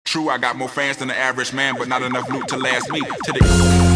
True, I got more fans than the average man, but not enough loot to last me. To the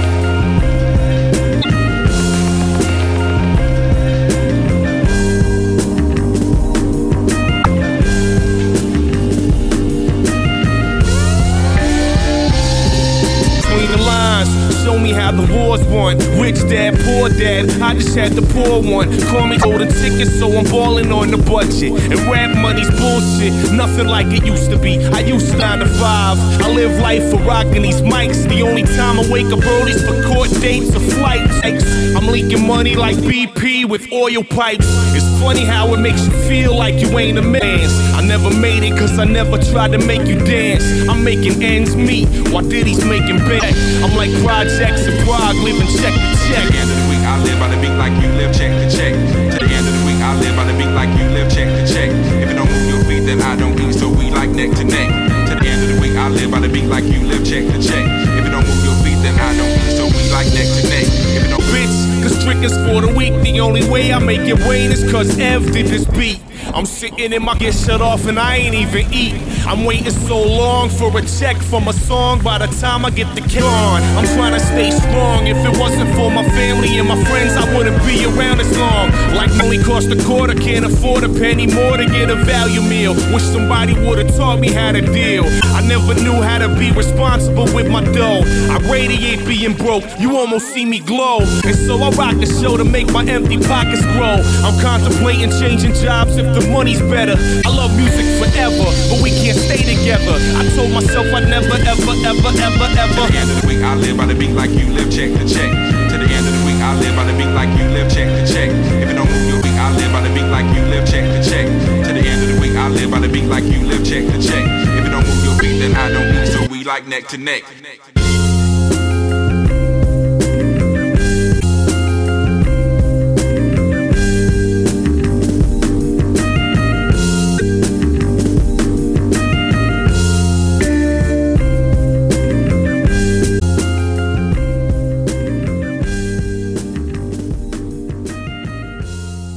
show me how the war's won. Rich dad, poor dad, I just had the poor one. Call me golden ticket, so I'm balling on the budget. And rap money's bullshit, nothing like it used to be. I used to 9 to 5. I live life for rocking these mics. The only time I wake up early is for court dates or flights. I'm leaking money like BP with oil pipes. It's funny how it makes you feel like you ain't a man. I never made it cause I never tried to make you dance. I'm making ends meet while Diddy's making bank. I'm like projects in Prague, living check to check. To the end of the week, I live by the beat like you live check to check. To the end of the week, I live by the beat like you live check to check. If you don't move your feet, then I don't eat, so we like neck to neck. To the end of the week, I live by the beat like you live check to check. If you don't move your feet, then I don't eat, so we like neck to neck. If you don't bitch, cause triggers for the week. The only way I make it rain is cause Ev did this beat. I'm sitting in my get shut off and I ain't even eat. I'm waiting so long for a check from a song. By the time I get the kick on, I'm trying to stay strong. If it wasn't for my family and my friends, I wouldn't be around as long. Like only cost a quarter, can't afford a penny more to get a value meal. Wish somebody would've taught me how to deal. I never knew how to be responsible with my dough. I radiate being broke, you almost see me glow. And so I rock the show to make my empty pockets grow. I'm contemplating changing jobs if the money's better. I love music forever, but we can't stay together. I told myself I'd never, ever, ever, ever, ever. To the end of the week, I live by the beat like you live check to check. To the end of the week, I live by the beat like you live check to check. If you don't move your feet, I live by the beat like you live check to check. To the end of the week, I live by the beat like you live check to check. If you don't move your feet, then I don't eat, so we like neck to neck.